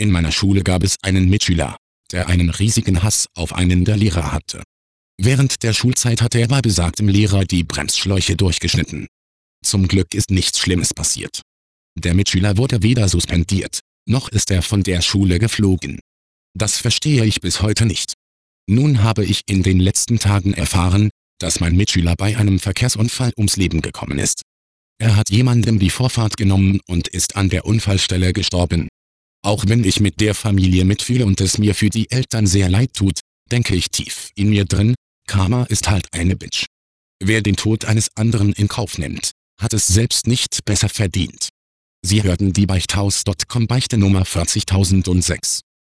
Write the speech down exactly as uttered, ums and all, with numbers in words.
In meiner Schule gab es einen Mitschüler, der einen riesigen Hass auf einen der Lehrer hatte. Während der Schulzeit hatte er bei besagtem Lehrer die Bremsschläuche durchgeschnitten. Zum Glück ist nichts Schlimmes passiert. Der Mitschüler wurde weder suspendiert, noch ist er von der Schule geflogen. Das verstehe ich bis heute nicht. Nun habe ich in den letzten Tagen erfahren, dass mein Mitschüler bei einem Verkehrsunfall ums Leben gekommen ist. Er hat jemandem die Vorfahrt genommen und ist an der Unfallstelle gestorben. Auch wenn ich mit der Familie mitfühle und es mir für die Eltern sehr leid tut, denke ich tief in mir drin, Karma ist halt eine Bitch. Wer den Tod eines anderen in Kauf nimmt, hat es selbst nicht besser verdient. Sie hörten die Beichthaus Punkt com Beichte Nummer vierzigtausendsechs.